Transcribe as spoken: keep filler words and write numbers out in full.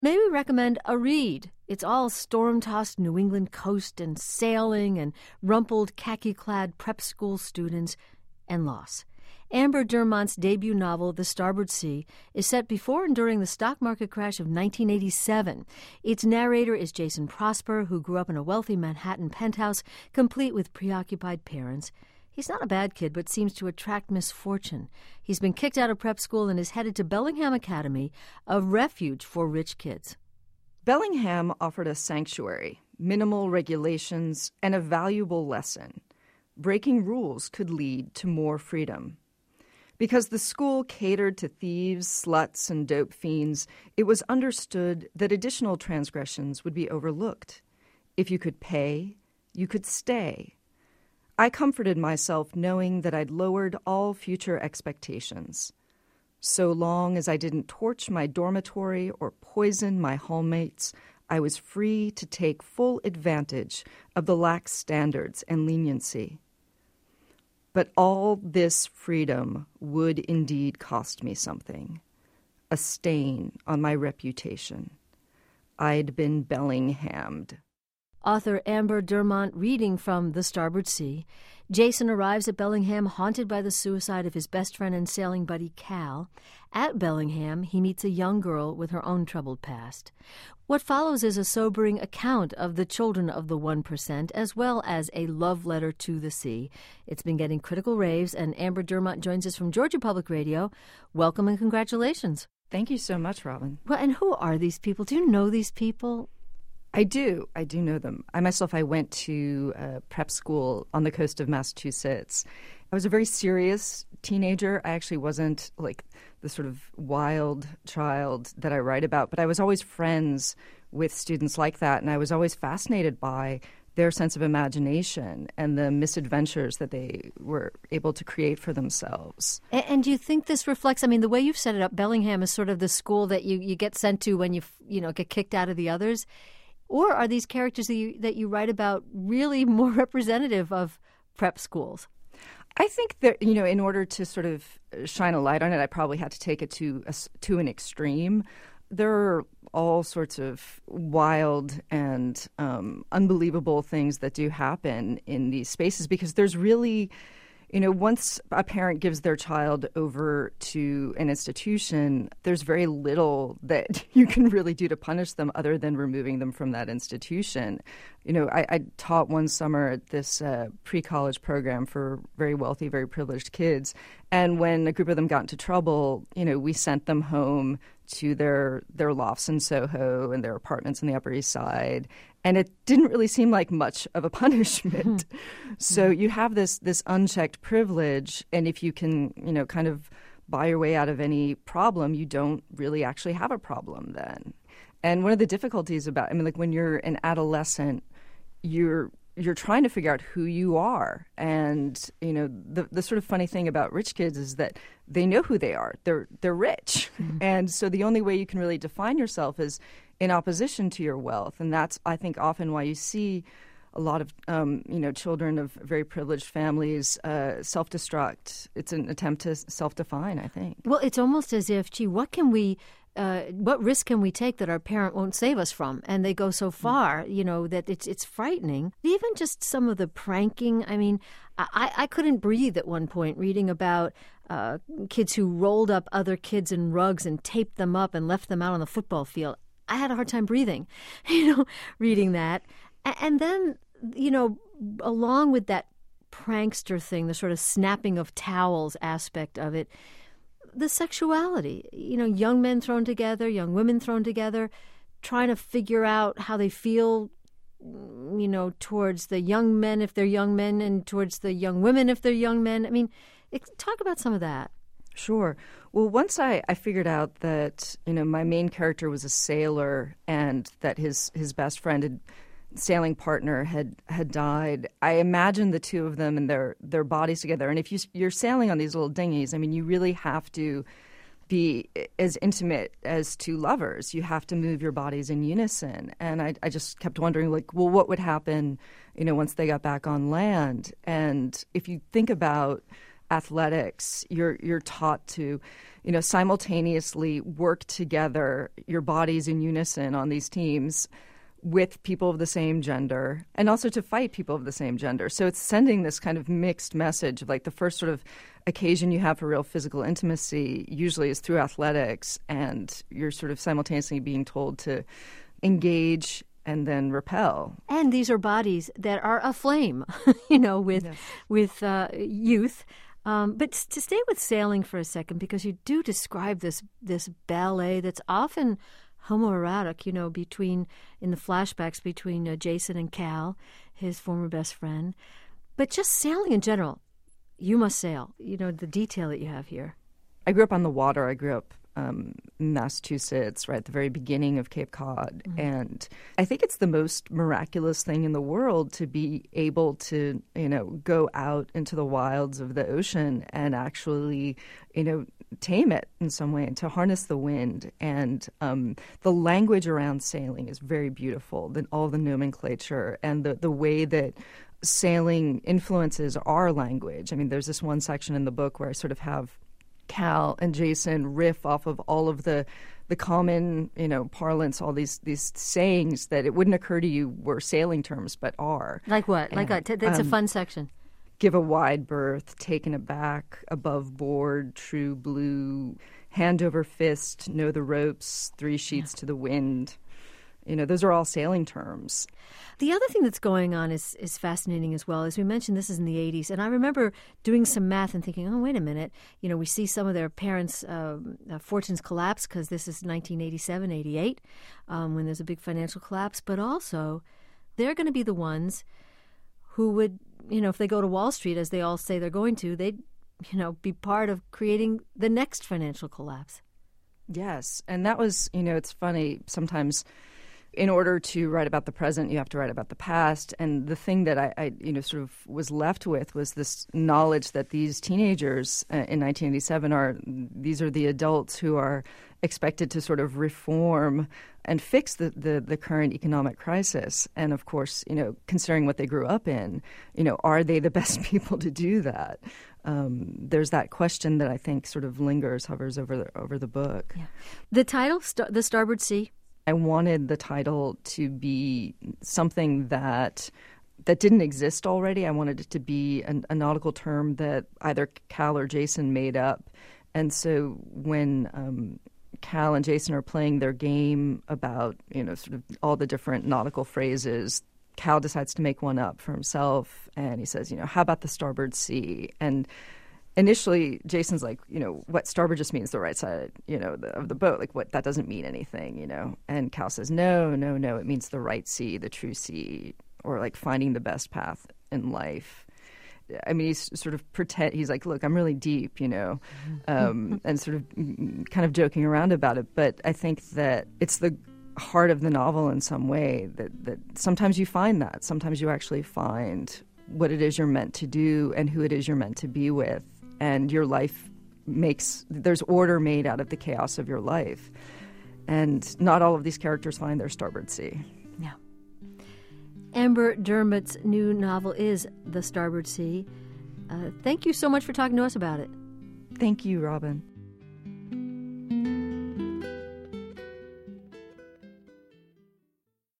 Maybe recommend a read. It's all storm-tossed New England coast and sailing and rumpled khaki-clad prep school students and loss. Amber Dermont's debut novel, The Starboard Sea, is set before and during the stock market crash of nineteen eighty-seven. Its narrator is Jason Prosper, who grew up in a wealthy Manhattan penthouse, complete with preoccupied parents. He's not a bad kid, but seems to attract misfortune. He's been kicked out of prep school and is headed to Bellingham Academy, a refuge for rich kids. Bellingham offered a sanctuary, minimal regulations, and a valuable lesson. Breaking rules could lead to more freedom. Because the school catered to thieves, sluts, and dope fiends, it was understood that additional transgressions would be overlooked. If you could pay, you could stay. I comforted myself knowing that I'd lowered all future expectations. So long as I didn't torch my dormitory or poison my hallmates, I was free to take full advantage of the lax standards and leniency. But all this freedom would indeed cost me something, a stain on my reputation. I'd been Bellinghammed. Author Amber Dermont reading from The Starboard Sea. Jason arrives at Bellingham haunted by the suicide of his best friend and sailing buddy Cal. At Bellingham, he meets a young girl with her own troubled past. What follows is a sobering account of the children of the one percent, as well as a love letter to the sea. It's been getting critical raves, and Amber Dermont joins us from Georgia Public Radio. Welcome and congratulations. Thank you so much, Robin. Well, and who are these people? Do you know these people? I do. I do know them. I myself, I went to uh, prep school on the coast of Massachusetts. I was a very serious teenager. I actually wasn't like the sort of wild child that I write about, but I was always friends with students like that, and I was always fascinated by their sense of imagination and the misadventures that they were able to create for themselves. And, and do you think this reflects, I mean, the way you've set it up, Bellingham is sort of the school that you, you get sent to when you, you know, get kicked out of the others? Or are these characters that you, that you write about really more representative of prep schools? I think that, you know, in order to sort of shine a light on it, I probably had to take it to a, to an extreme. There are all sorts of wild and um, unbelievable things that do happen in these spaces because there's really, you know, once a parent gives their child over to an institution, there's very little that you can really do to punish them other than removing them from that institution. You know, I, I taught one summer at this uh, pre-college program for very wealthy, very privileged kids. And when a group of them got into trouble, you know, we sent them home to their their lofts in Soho and their apartments on the Upper East Side. And it didn't really seem like much of a punishment. So you have this this unchecked privilege, and if you can, you know, kind of buy your way out of any problem, you don't really actually have a problem then. And one of the difficulties about, I mean, like when you're an adolescent, you're you're trying to figure out who you are. And, you know, the the sort of funny thing about rich kids is that they know who they are. They're they're rich. Mm-hmm. And so the only way you can really define yourself is in opposition to your wealth. And that's, I think, often why you see a lot of, um, you know, children of very privileged families uh, self-destruct. It's an attempt to self-define, I think. Well, it's almost as if, gee, what can we, uh, what risk can we take that our parent won't save us from? And they go so far, you know, that it's it's frightening. Even just some of the pranking. I mean, I, I couldn't breathe at one point reading about uh, kids who rolled up other kids in rugs and taped them up and left them out on the football field. I had a hard time breathing, you know, reading that. And then, you know, along with that prankster thing, the sort of snapping of towels aspect of it, the sexuality, you know, young men thrown together, young women thrown together, trying to figure out how they feel, you know, towards the young men if they're young men and towards the young women if they're young men. I mean, it, talk about some of that. Sure. Well, once I, I figured out that, you know, my main character was a sailor and that his, his best friend had sailing partner had had died, I imagined the two of them and their their bodies together. And if you, you're sailing on these little dinghies, I mean, you really have to be as intimate as two lovers. You have to move your bodies in unison. And I, I just kept wondering, like, well, what would happen, you know, once they got back on land? And if you think about athletics, you're you're taught to, you know, simultaneously work together, your bodies in unison on these teams with people of the same gender, and also to fight people of the same gender. So it's sending this kind of mixed message of like the first sort of occasion you have for real physical intimacy usually is through athletics, and you're sort of simultaneously being told to engage and then repel. And these are bodies that are aflame, you know, with yes. with uh, youth. Um, but to stay with sailing for a second, because you do describe this this ballet that's often homoerotic, you know, between, in the flashbacks, between uh, Jason and Cal, his former best friend. But just sailing in general, you must sail, you know, the detail that you have here. I grew up on the water. I grew up um, in Massachusetts, right at the very beginning of Cape Cod. Mm-hmm. And I think it's the most miraculous thing in the world to be able to, you know, go out into the wilds of the ocean and actually, you know, tame it in some way and to harness the wind. And um, the language around sailing is very beautiful, the, all the nomenclature and the, the way that sailing influences our language. I mean, there's this one section in the book where I sort of have Cal and Jason riff off of all of the the common, you know, parlance, all these these sayings that it wouldn't occur to you were sailing terms, but are. Like what? And, like what? That's um, a fun section. Give a wide berth, taken aback, above board, true blue, hand over fist, know the ropes, three sheets yeah. to the wind. You know, those are all sailing terms. The other thing that's going on is is fascinating as well. As we mentioned, this is in the eighties. And I remember doing some math and thinking, oh, wait a minute. You know, we see some of their parents' um, uh, fortunes collapse because this is nineteen eighty-seven, eighty-eight, um, when there's a big financial collapse. But also, they're going to be the ones who would, you know, if they go to Wall Street, as they all say they're going to, they'd, you know, be part of creating the next financial collapse. Yes. And that was, you know, it's funny sometimes. In order to write about the present, you have to write about the past. And the thing that I, I you know, sort of was left with was this knowledge that these teenagers uh, in nineteen eighty-seven are, these are the adults who are expected to sort of reform and fix the, the, the current economic crisis. And of course, you know, considering what they grew up in, you know, are they the best people to do that? Um, there's that question that I think sort of lingers, hovers over the, over the book. Yeah. The title, Star- The Starboard Sea? I wanted the title to be something that that didn't exist already. I wanted it to be an, a nautical term that either Cal or Jason made up. And so when um, Cal and Jason are playing their game about, you know, sort of all the different nautical phrases, Cal decides to make one up for himself. And he says, you know, how about the starboard sea? And initially, Jason's like, you know, what starboard just means the right side, you know, the, of the boat. Like, what, that doesn't mean anything, you know. And Cal says, no, no, no, it means the right sea, the true sea, or like finding the best path in life. I mean, he's sort of pretend. He's like, look, I'm really deep, you know, um, and sort of kind of joking around about it. But I think that it's the heart of the novel in some way that, that sometimes you find that. Sometimes you actually find what it is you're meant to do and who it is you're meant to be with. And your life makes, there's order made out of the chaos of your life. And not all of these characters find their starboard sea. Yeah. Amber Dermott's new novel is The Starboard Sea. Uh, thank you so much for talking to us about it. Thank you, Robin.